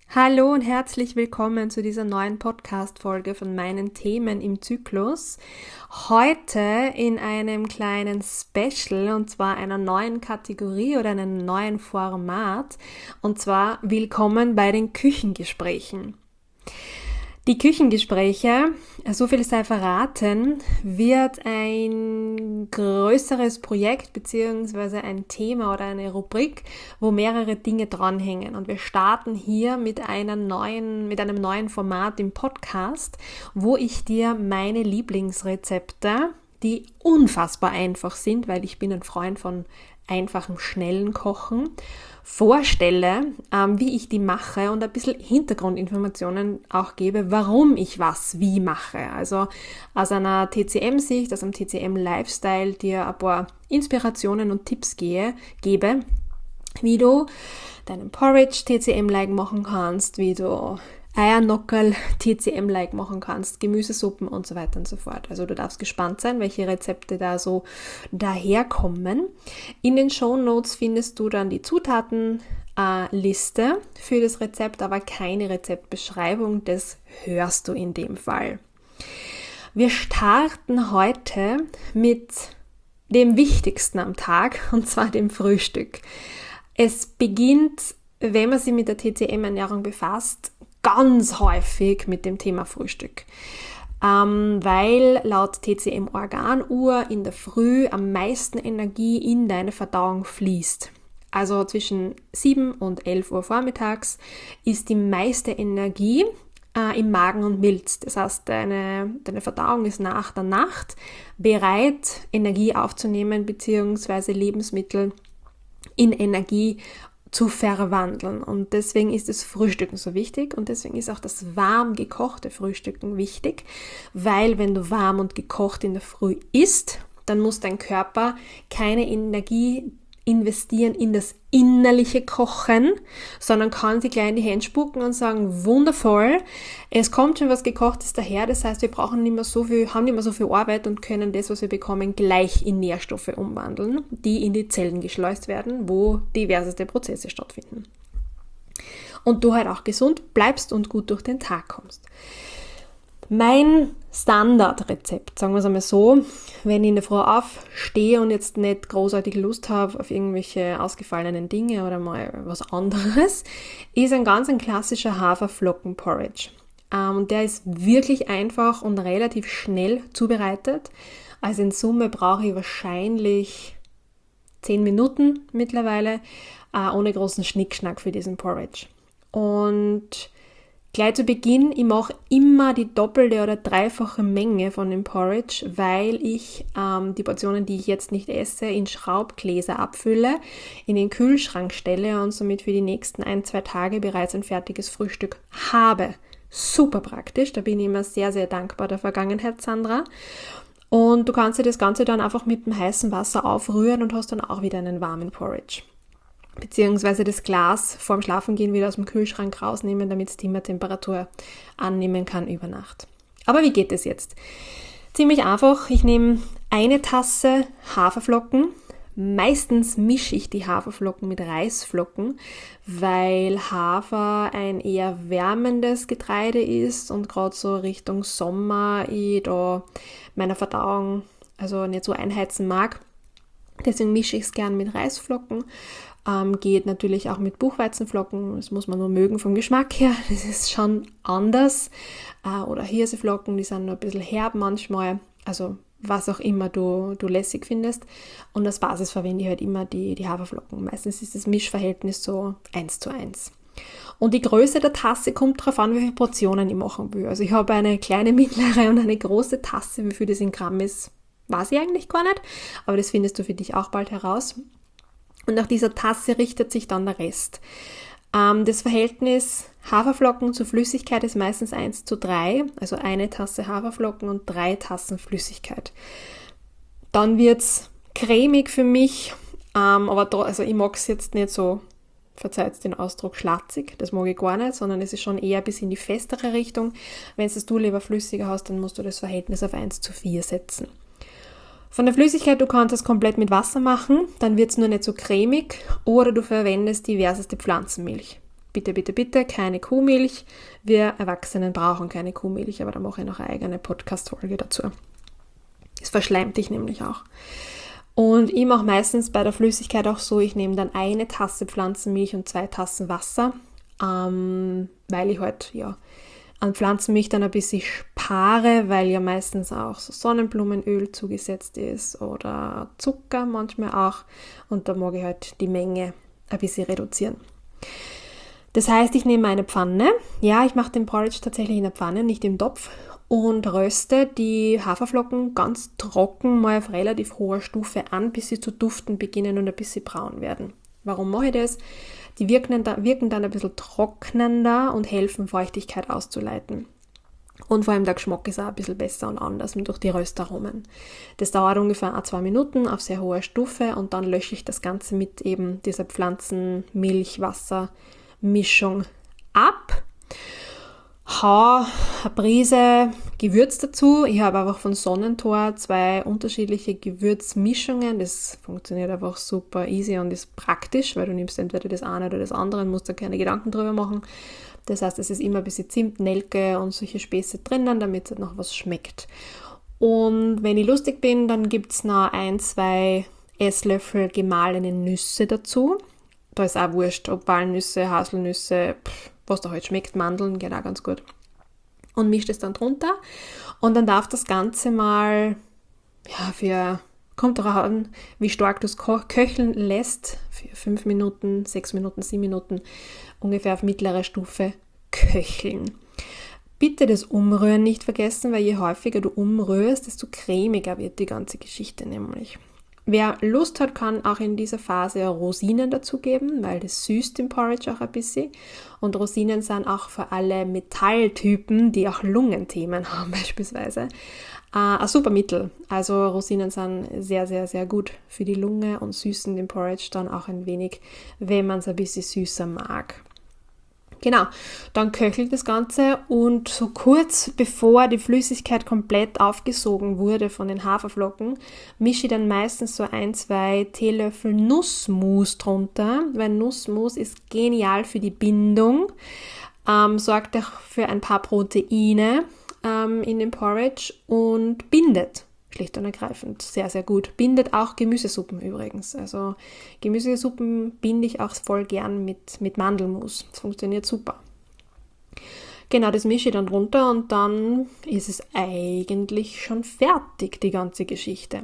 Hallo und herzlich willkommen zu dieser neuen Podcast-Folge von meinen Themen im Zyklus. Heute in einem kleinen Special und zwar einer neuen Kategorie oder einem neuen Format und zwar willkommen bei den Küchengesprächen. Die Küchengespräche, so viel sei verraten, wird ein größeres Projekt bzw. ein Thema oder eine Rubrik, wo mehrere Dinge dranhängen. Und wir starten hier mit einem neuen Format im Podcast, wo ich dir meine Lieblingsrezepte, die unfassbar einfach sind, weil ich bin ein Freund von einfachem, schnellen Kochen, vorstelle, wie ich die mache und ein bisschen Hintergrundinformationen auch gebe, warum ich was wie mache. Also aus einer TCM-Sicht, aus einem TCM-Lifestyle dir ein paar Inspirationen und Tipps gebe, wie du deinen Porridge TCM-like machen kannst, wie du Eiernockerl TCM-like machen kannst, Gemüsesuppen und so weiter und so fort. Also du darfst gespannt sein, welche Rezepte da so daherkommen. In den Shownotes findest du dann die Zutatenliste für das Rezept, aber keine Rezeptbeschreibung, das hörst du in dem Fall. Wir starten heute mit dem Wichtigsten am Tag, und zwar dem Frühstück. Es beginnt, wenn man sich mit der TCM-Ernährung befasst, ganz häufig mit dem Thema Frühstück, weil laut TCM-Organuhr in der Früh am meisten Energie in deine Verdauung fließt. Also zwischen 7 und 11 Uhr vormittags ist die meiste Energie im Magen und Milz. Das heißt, deine Verdauung ist nach der Nacht bereit, Energie aufzunehmen bzw. Lebensmittel in Energie zu verwandeln. Und deswegen ist das Frühstücken so wichtig und deswegen ist auch das warm gekochte Frühstücken wichtig, weil wenn du warm und gekocht in der Früh isst, dann muss dein Körper keine Energie investieren in das innerliche Kochen, sondern kann sich gleich in die Hände spucken und sagen, wundervoll, es kommt schon was Gekochtes daher, das heißt, wir haben nicht mehr so viel Arbeit und können das, was wir bekommen, gleich in Nährstoffe umwandeln, die in die Zellen geschleust werden, wo diverseste Prozesse stattfinden. Und du halt auch gesund bleibst und gut durch den Tag kommst. Mein Standardrezept, sagen wir es einmal so, wenn ich in der Früh aufstehe und jetzt nicht großartig Lust habe auf irgendwelche ausgefallenen Dinge oder mal was anderes, ist ein ganz klassischer Haferflocken-Porridge. Und der ist wirklich einfach und relativ schnell zubereitet. Also in Summe brauche ich wahrscheinlich 10 Minuten mittlerweile, ohne großen Schnickschnack für diesen Porridge. Und gleich zu Beginn, ich mache immer die doppelte oder dreifache Menge von dem Porridge, weil ich die Portionen, die ich jetzt nicht esse, in Schraubgläser abfülle, in den Kühlschrank stelle und somit für die nächsten 1-2 Tage bereits ein fertiges Frühstück habe. Super praktisch, da bin ich immer sehr, sehr dankbar der Vergangenheit, Sandra. Und du kannst dir das Ganze dann einfach mit dem heißen Wasser aufrühren und hast dann auch wieder einen warmen Porridge. Beziehungsweise das Glas vorm Schlafengehen wieder aus dem Kühlschrank rausnehmen, damit es Zimmertemperatur annehmen kann über Nacht. Aber wie geht es jetzt? Ziemlich einfach, ich nehme eine Tasse Haferflocken. Meistens mische ich die Haferflocken mit Reisflocken, weil Hafer ein eher wärmendes Getreide ist und gerade so Richtung Sommer ich da meiner Verdauung also nicht so einheizen mag. Deswegen mische ich es gern mit Reisflocken. Geht natürlich auch mit Buchweizenflocken, das muss man nur mögen vom Geschmack her, das ist schon anders. Oder Hirseflocken, die sind nur ein bisschen herb manchmal, also was auch immer du lässig findest. Und als Basis verwende ich halt immer die Haferflocken. Meistens ist das Mischverhältnis so 1:1. Und die Größe der Tasse kommt darauf an, wie viele Portionen ich machen will. Also ich habe eine kleine, mittlere und eine große Tasse, wie viel das in Gramm ist, weiß ich eigentlich gar nicht, aber das findest du für dich auch bald heraus. Und nach dieser Tasse richtet sich dann der Rest. Das Verhältnis Haferflocken zu Flüssigkeit ist meistens 1:3, also eine Tasse Haferflocken und 3 Tassen Flüssigkeit. Dann wird es cremig für mich, also ich mag es jetzt nicht so, verzeiht den Ausdruck, schlatzig, das mag ich gar nicht, sondern es ist schon eher bis in die festere Richtung. Wenn du lieber flüssiger hast, dann musst du das Verhältnis auf 1:4 setzen. Von der Flüssigkeit, du kannst das komplett mit Wasser machen, dann wird es nur nicht so cremig, oder du verwendest diverseste Pflanzenmilch. bitte, bitte, bitte, keine Kuhmilch. Wir Erwachsenen brauchen keine Kuhmilch, aber da mache ich noch eine eigene Podcast-Folge dazu. Es verschleimt dich nämlich auch. Und ich mache meistens bei der Flüssigkeit auch so, ich nehme dann 1 Tasse Pflanzenmilch und 2 Tassen Wasser, weil ich halt an Pflanzenmilch dann ein bisschen spare, weil ja meistens auch so Sonnenblumenöl zugesetzt ist oder Zucker manchmal auch. Und da mag ich halt die Menge ein bisschen reduzieren. Das heißt, ich nehme eine Pfanne. Ja, ich mache den Porridge tatsächlich in der Pfanne, nicht im Topf. Und röste die Haferflocken ganz trocken mal auf relativ hoher Stufe an, bis sie zu duften beginnen und ein bisschen braun werden. Warum mache ich das? Die wirken dann ein bisschen trocknender und helfen, Feuchtigkeit auszuleiten. Und vor allem der Geschmack ist auch ein bisschen besser und anders durch die Röstaromen. Das dauert ungefähr 2 Minuten auf sehr hoher Stufe und dann lösche ich das Ganze mit eben dieser Pflanzen-Milch-Wasser-Mischung ab. Hau eine Prise Gewürz dazu. Ich habe einfach von Sonnentor 2 unterschiedliche Gewürzmischungen. Das funktioniert einfach super easy und ist praktisch, weil du nimmst entweder das eine oder das andere und musst da keine Gedanken drüber machen. Das heißt, es ist immer ein bisschen Zimt, Nelke und solche Späße drinnen, damit es noch was schmeckt. Und wenn ich lustig bin, dann gibt es noch 1, 2 Esslöffel gemahlene Nüsse dazu. Da ist auch wurscht, ob Walnüsse, Haselnüsse, was da halt schmeckt, Mandeln, geht auch ganz gut. Und mischt es dann drunter. Und dann darf das Ganze mal, kommt darauf an, wie stark du es köcheln lässt, für 5 Minuten, 6 Minuten, 7 Minuten, ungefähr auf mittlerer Stufe köcheln. Bitte das Umrühren nicht vergessen, weil je häufiger du umrührst, desto cremiger wird die ganze Geschichte nämlich. Wer Lust hat, kann auch in dieser Phase Rosinen dazugeben, weil das süßt den Porridge auch ein bisschen. Und Rosinen sind auch für alle Metalltypen, die auch Lungenthemen haben beispielsweise, ein super Mittel. Also Rosinen sind sehr, sehr, sehr gut für die Lunge und süßen den Porridge dann auch ein wenig, wenn man es ein bisschen süßer mag. Genau, dann köchelt das Ganze und so kurz bevor die Flüssigkeit komplett aufgesogen wurde von den Haferflocken, mische ich dann meistens so 1, 2 Teelöffel Nussmus drunter, weil Nussmus ist genial für die Bindung, sorgt auch für ein paar Proteine in dem Porridge und bindet. Schlicht und ergreifend sehr, sehr gut. Bindet auch Gemüsesuppen übrigens. Also Gemüsesuppen binde ich auch voll gern mit Mandelmus. Das funktioniert super. Genau, das mische ich dann runter und dann ist es eigentlich schon fertig, die ganze Geschichte.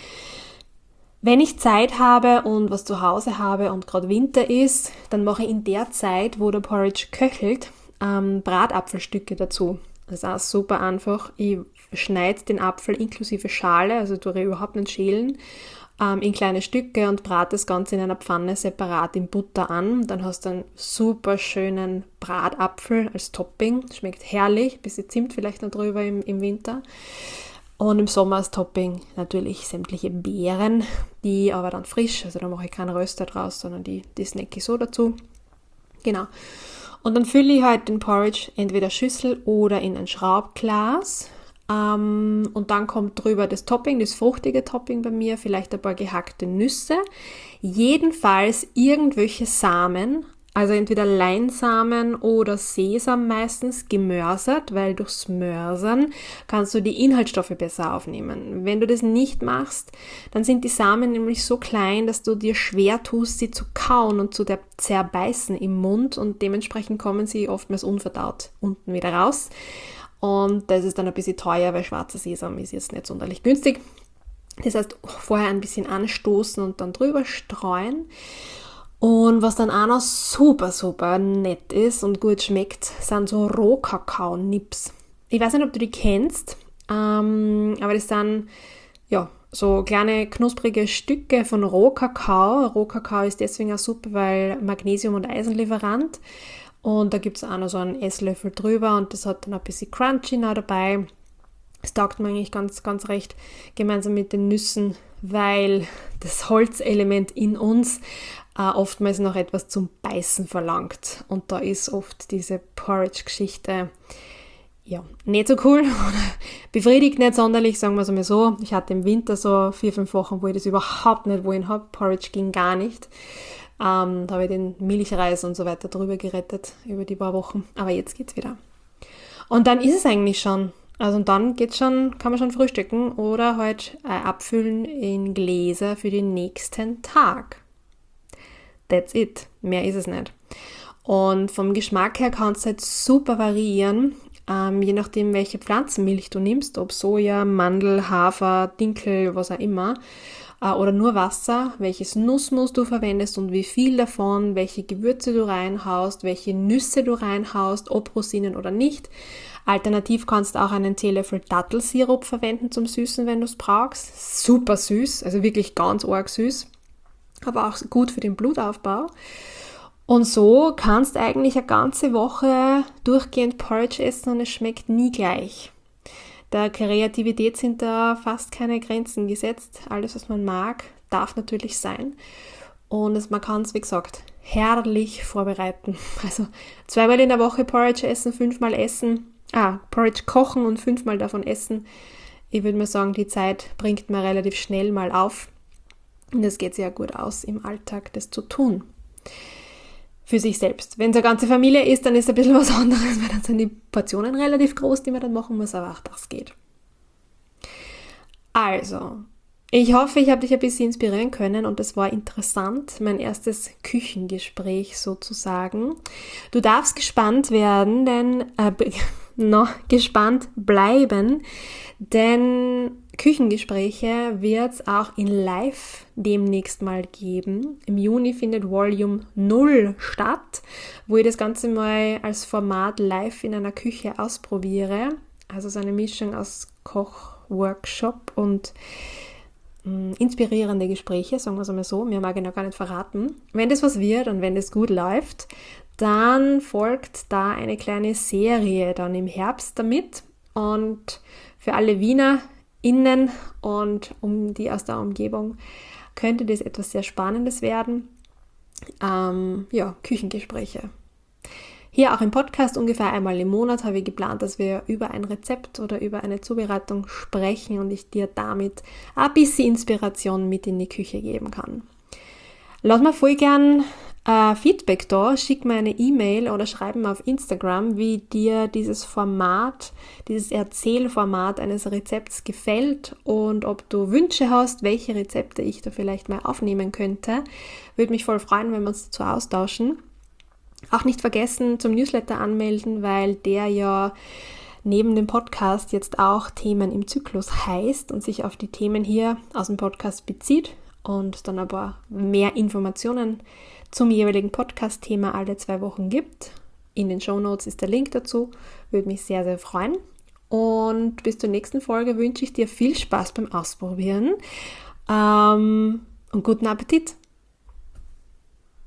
Wenn ich Zeit habe und was zu Hause habe und gerade Winter ist, dann mache ich in der Zeit, wo der Porridge köchelt, Bratapfelstücke dazu. Das ist auch super einfach. Ich schneide den Apfel inklusive Schale, also tue ich überhaupt nicht schälen, in kleine Stücke und brate das Ganze in einer Pfanne separat in Butter an. Dann hast du einen super schönen Bratapfel als Topping. Schmeckt herrlich, ein bisschen Zimt vielleicht noch drüber im Winter. Und im Sommer als Topping natürlich sämtliche Beeren, die aber dann frisch, also da mache ich keinen Röster draus, sondern die snacke ich so dazu. Genau. Und dann fülle ich halt den Porridge entweder Schüssel oder in ein Schraubglas. Und dann kommt drüber das Topping, das fruchtige Topping bei mir, vielleicht ein paar gehackte Nüsse. Jedenfalls irgendwelche Samen, also entweder Leinsamen oder Sesam meistens, gemörsert, weil durchs Mörsern kannst du die Inhaltsstoffe besser aufnehmen. Wenn du das nicht machst, dann sind die Samen nämlich so klein, dass du dir schwer tust, sie zu kauen und zu zerbeißen im Mund und dementsprechend kommen sie oftmals unverdaut unten wieder raus. Und das ist dann ein bisschen teuer, weil schwarzer Sesam ist jetzt nicht sonderlich günstig. Das heißt, vorher ein bisschen anstoßen und dann drüber streuen. Und was dann auch noch super, super nett ist und gut schmeckt, sind so Rohkakao-Nips. Ich weiß nicht, ob du die kennst, aber das sind so kleine knusprige Stücke von Rohkakao. Rohkakao ist deswegen auch super, weil Magnesium- und Eisenlieferant. Und da gibt es auch noch so einen Esslöffel drüber und das hat dann ein bisschen Crunchy noch dabei. Das taugt mir eigentlich ganz, ganz recht gemeinsam mit den Nüssen, weil das Holzelement in uns oftmals noch etwas zum Beißen verlangt. Und da ist oft diese Porridge-Geschichte nicht so cool, befriedigt nicht sonderlich, sagen wir es einmal so. Ich hatte im Winter so 4-5 Wochen, wo ich das überhaupt nicht wollen habe. Porridge ging gar nicht. Da habe ich den Milchreis und so weiter drüber gerettet über die paar Wochen. Aber jetzt geht's wieder. Und dann ist es eigentlich schon. Also und dann kann man schon frühstücken oder halt abfüllen in Gläser für den nächsten Tag. That's it. Mehr ist es nicht. Und vom Geschmack her kann es halt super variieren, je nachdem, welche Pflanzenmilch du nimmst, ob Soja, Mandel, Hafer, Dinkel, was auch immer, oder nur Wasser, welches Nussmus du verwendest und wie viel davon, welche Gewürze du reinhaust, welche Nüsse du reinhaust, ob Rosinen oder nicht. Alternativ kannst du auch einen Teelöffel Dattelsirup verwenden zum Süßen, wenn du es brauchst. Super süß, also wirklich ganz arg süß, aber auch gut für den Blutaufbau. Und so kannst du eigentlich eine ganze Woche durchgehend Porridge essen und es schmeckt nie gleich. Der Kreativität sind da fast keine Grenzen gesetzt. Alles, was man mag, darf natürlich sein. Und man kann es, wie gesagt, herrlich vorbereiten. Also 2-mal in der Woche Porridge essen, 5-mal essen. Porridge kochen und 5-mal davon essen. Ich würde mal sagen, die Zeit bringt man relativ schnell mal auf. Und es geht sehr gut aus, im Alltag das zu tun. Für sich selbst. Wenn es eine ganze Familie ist, dann ist es ein bisschen was anderes, weil dann sind die Portionen relativ groß, die man dann machen muss, aber auch das geht. Also, ich hoffe, ich habe dich ein bisschen inspirieren können und es war interessant, mein erstes Küchengespräch sozusagen. Du darfst gespannt werden, gespannt bleiben, denn Küchengespräche wird es auch in Live demnächst mal geben. Im Juni findet Volume 0 statt, wo ich das Ganze mal als Format live in einer Küche ausprobiere. Also so eine Mischung aus Kochworkshop und inspirierende Gespräche, sagen wir es einmal so. Mehr mag ich noch gar nicht verraten. Wenn das was wird und wenn das gut läuft, dann folgt da eine kleine Serie dann im Herbst damit. Und für alle WienerInnen und die aus der Umgebung könnte das etwas sehr Spannendes werden. Küchengespräche. Hier auch im Podcast ungefähr einmal im Monat habe ich geplant, dass wir über ein Rezept oder über eine Zubereitung sprechen und ich dir damit ein bisschen Inspiration mit in die Küche geben kann. Lass mir voll gern Feedback da, schick mir eine E-Mail oder schreib mir auf Instagram, wie dir dieses Erzählformat eines Rezepts gefällt und ob du Wünsche hast, welche Rezepte ich da vielleicht mal aufnehmen könnte. Würde mich voll freuen, wenn wir uns dazu austauschen. Auch nicht vergessen, zum Newsletter anmelden, weil der ja neben dem Podcast jetzt auch Themen im Zyklus heißt und sich auf die Themen hier aus dem Podcast bezieht und dann aber mehr Informationen zum jeweiligen Podcast-Thema alle 2 Wochen gibt. In den Shownotes ist der Link dazu. Würde mich sehr, sehr freuen. Und bis zur nächsten Folge wünsche ich dir viel Spaß beim Ausprobieren und guten Appetit!